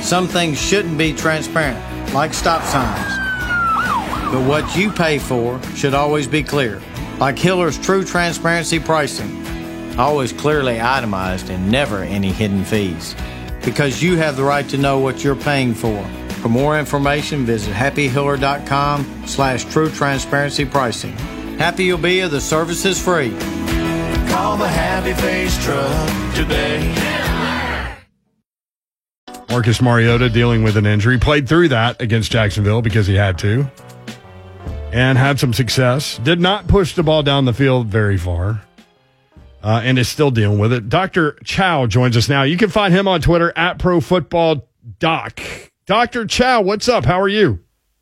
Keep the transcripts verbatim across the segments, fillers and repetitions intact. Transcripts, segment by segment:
Some things shouldn't be transparent, like stop signs. But what you pay for should always be clear, like Hiller's True Transparency Pricing. Always clearly itemized and never any hidden fees. Because you have the right to know what you're paying for. For more information, visit happy hiller dot com slash true transparency pricing. Happy you'll be if the service is free. Call the Happy Face Truck today. Marcus Mariota dealing with an injury. Played through that against Jacksonville because he had to. And had some success. Did not push the ball down the field very far. Uh, and is still dealing with it. Doctor Chow joins us now. You can find him on Twitter at ProFootballDoc. Doctor Chow, what's up? How are you?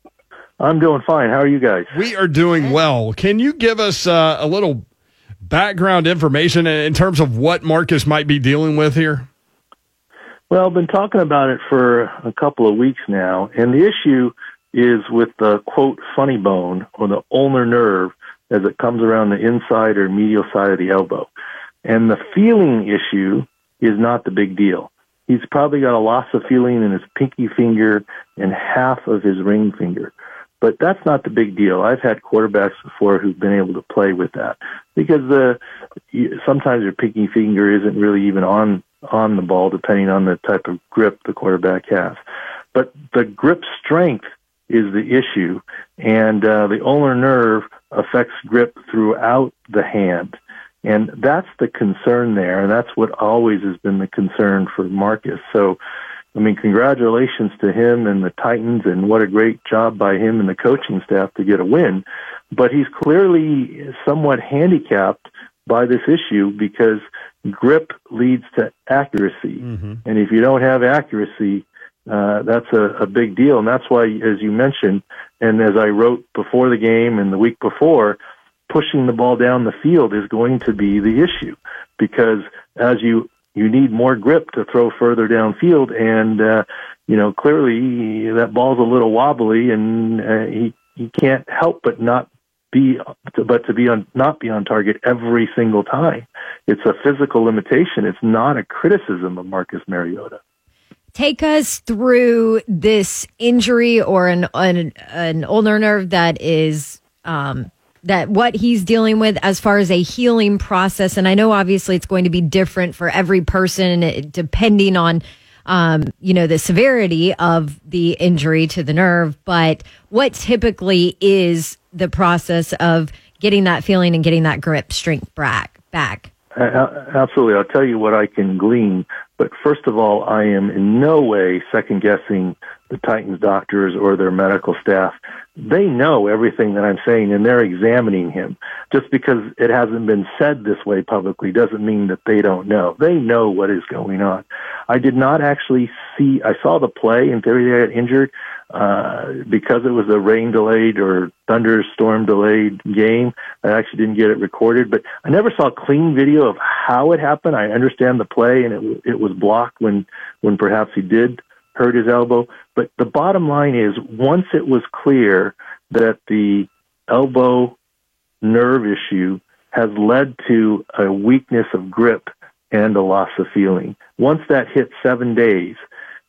I'm doing fine. How are you guys? We are doing well. Can you give us uh, a little background information in terms of what Marcus might be dealing with here? Well, I've been talking about it for a couple of weeks now, and the issue is with the, quote, funny bone or the ulnar nerve as it comes around the inside or medial side of the elbow. And the feeling issue is not the big deal. He's probably got a loss of feeling in his pinky finger and half of his ring finger. But that's not the big deal. I've had quarterbacks before who've been able to play with that because the sometimes your pinky finger isn't really even on, on the ball depending on the type of grip the quarterback has. But the grip strength is the issue, and uh, the ulnar nerve affects grip throughout the hand. And that's the concern there, and that's what always has been the concern for Marcus. So, I mean, congratulations to him and the Titans, and what a great job by him and the coaching staff to get a win. But he's clearly somewhat handicapped by this issue because grip leads to accuracy. Mm-hmm. And if you don't have accuracy, uh, that's a, a big deal. And that's why, as you mentioned, and as I wrote before the game and the week before, pushing the ball down the field is going to be the issue because as you, you need more grip to throw further downfield. And, uh, you know, clearly that ball's a little wobbly and uh, he, he can't help but not be, but to be on, not be on target every single time. It's a physical limitation. It's not a criticism of Marcus Mariota. Take us through this injury or an, an, an ulnar nerve that is, um, that what he's dealing with as far as a healing process. And I know obviously it's going to be different for every person depending on, um, you know, the severity of the injury to the nerve. But what typically is the process of getting that feeling and getting that grip strength back? back? Uh, absolutely. I'll tell you what I can glean. But first of all, I am in no way second-guessing the Titans doctors or their medical staff. They know everything that I'm saying, and they're examining him. Just because it hasn't been said this way publicly doesn't mean that they don't know. They know what is going on. I did not actually see, I saw the play in theory they got injured uh, because it was a rain-delayed or thunderstorm-delayed game. I actually didn't get it recorded, but I never saw a clean video of how it happened. I understand the play, and it, it was blocked when, when perhaps he did hurt his elbow. But the bottom line is, once it was clear that the elbow nerve issue has led to a weakness of grip and a loss of feeling, once that hit seven days,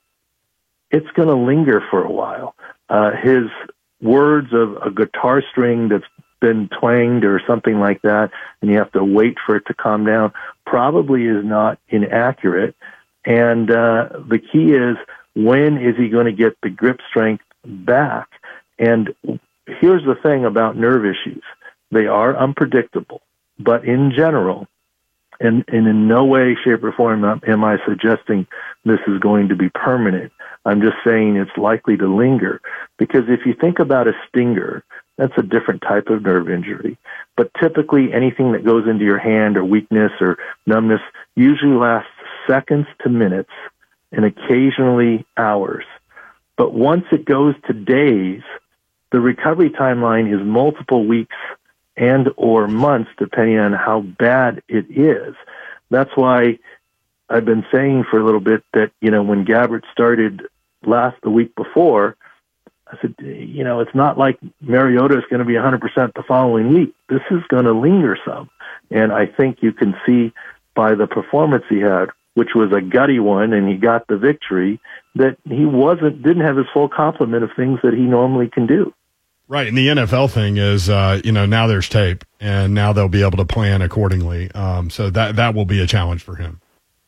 it's going to linger for a while. Uh, his words of a guitar string that's been twanged or something like that, and you have to wait for it to calm down, probably is not inaccurate. And uh, the key is, when is he going to get the grip strength back? And here's the thing about nerve issues. They are unpredictable, but in general, and, and in no way, shape, or form am I suggesting this is going to be permanent. I'm just saying it's likely to linger. Because if you think about a stinger, that's a different type of nerve injury. But typically anything that goes into your hand or weakness or numbness usually lasts seconds to minutes and occasionally hours. But once it goes to days, the recovery timeline is multiple weeks and or months, depending on how bad it is. That's why I've been saying for a little bit that, you know, when Gabbert started last the week before, I said, you know, it's not like Mariota is going to be one hundred percent the following week. This is going to linger some. And I think you can see by the performance he had which was a gutty one, and he got the victory, that he wasn't didn't have his full complement of things that he normally can do. Right, and the N F L thing is, uh, you know, now there's tape, and now they'll be able to plan accordingly. Um, so that that will be a challenge for him.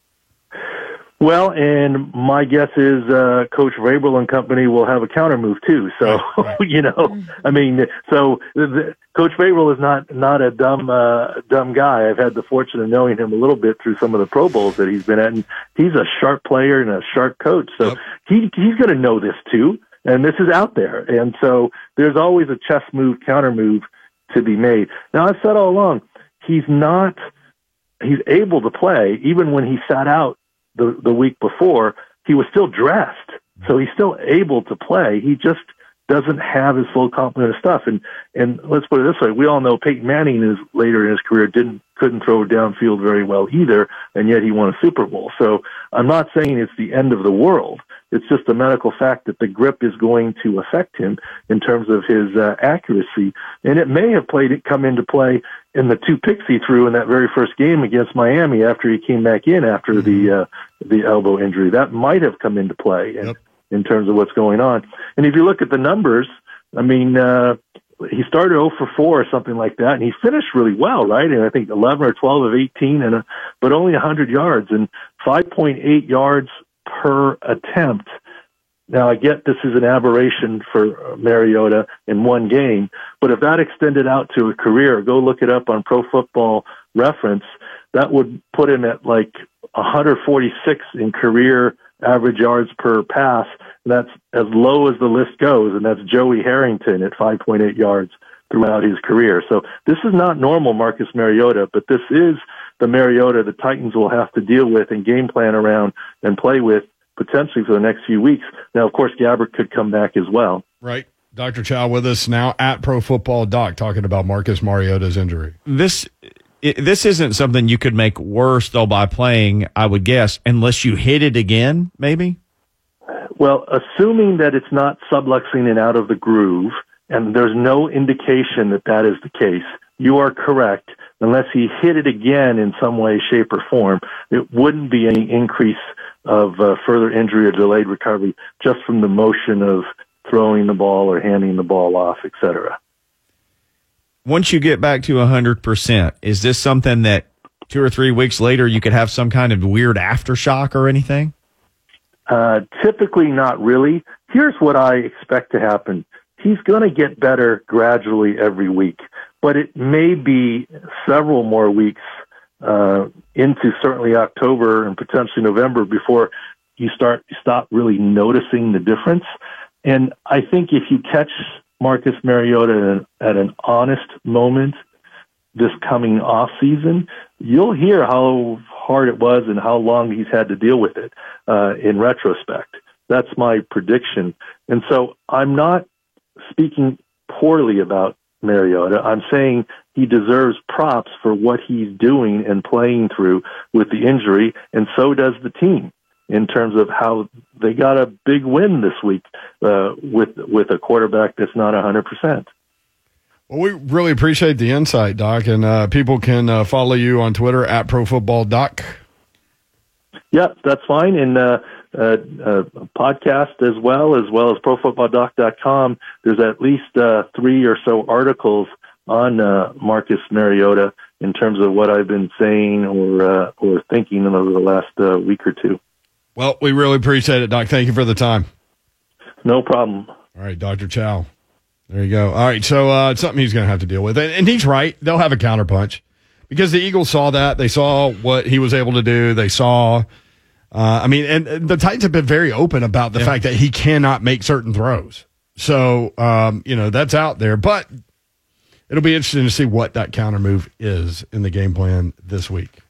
Well, and my guess is uh, Coach Vrabel and company will have a counter move too. So, right, right. you know, I mean, so the, Coach Vrabel is not not a dumb uh, dumb guy. I've had the fortune of knowing him a little bit through some of the Pro Bowls that he's been at, and he's a sharp player and a sharp coach. So yep. he he's going to know this too, and this is out there. And so there's always a chess move, counter move to be made. Now, I've said all along, he's not he's able to play even when he sat out the the week before. He was still dressed, so he's still able to play. He just doesn't have his full complement of stuff. And and let's put it this way: we all know Peyton Manning is later in his career didn't couldn't throw downfield very well either, and yet he won a Super Bowl. So I'm not saying it's the end of the world. It's just a medical fact that the grip is going to affect him in terms of his uh, accuracy, and it may have played it come into play in the two picks he threw in that very first game against Miami after he came back in after mm-hmm. the uh, the elbow injury. That might have come into play in, yep. in terms of what's going on. And if you look at the numbers, I mean, uh, he started oh for four or something like that, and he finished really well, right? And I think eleven or twelve of eighteen, and a, but only one hundred yards and five point eight yards per attempt. Now, I get this is an aberration for Mariota in one game, but if that extended out to a career, go look it up on Pro Football Reference, that would put him at like one hundred forty-six in career average yards per pass. That's as low as the list goes, and that's Joey Harrington at five point eight yards throughout his career. So this is not normal Marcus Mariota, but this is the Mariota the Titans will have to deal with and game plan around and play with potentially for the next few weeks. Now, of course, Gabbert could come back as well. Right. Doctor Chow with us now at Pro Football Doc talking about Marcus Mariota's injury. This it, this isn't something you could make worse, though, by playing, I would guess, unless you hit it again, maybe? Well, assuming that it's not subluxing and out of the groove, and there's no indication that that is the case, you are correct. Unless he hit it again in some way, shape, or form, it wouldn't be any increase of uh, further injury or delayed recovery just from the motion of throwing the ball or handing the ball off, et cetera. Once you get back to one hundred percent, is this something that two or three weeks later you could have some kind of weird aftershock or anything? Uh, typically not really. Here's what I expect to happen. He's going to get better gradually every week, but it may be several more weeks uh, into certainly October and potentially November before you start stop really noticing the difference. And I think if you catch Marcus Mariota at an honest moment this coming off season, you'll hear how hard it was and how long he's had to deal with it uh, in retrospect. That's my prediction. And so I'm not speaking poorly about Mariota. I'm saying he deserves props for what he's doing and playing through with the injury, and so does the team in terms of how they got a big win this week uh, with with a quarterback that's not one hundred percent. Well, we really appreciate the insight, Doc, and uh, people can uh, follow you on Twitter at ProFootballDoc. Yep, that's fine, and uh, uh, uh, podcast as well, as well as Pro Football Doc dot com. There's at least uh, three or so articles on uh, Marcus Mariota in terms of what I've been saying or uh, or thinking over the last uh, week or two. Well, we really appreciate it, Doc. Thank you for the time. No problem. All right, Doctor Chow. There you go. All right, so uh, it's something he's going to have to deal with. And, and he's right. They'll have a counterpunch because the Eagles saw that. They saw what he was able to do. They saw, uh, I mean, and, and the Titans have been very open about the yeah. fact that he cannot make certain throws. So, um, you know, that's out there. But it'll be interesting to see what that counter move is in the game plan this week.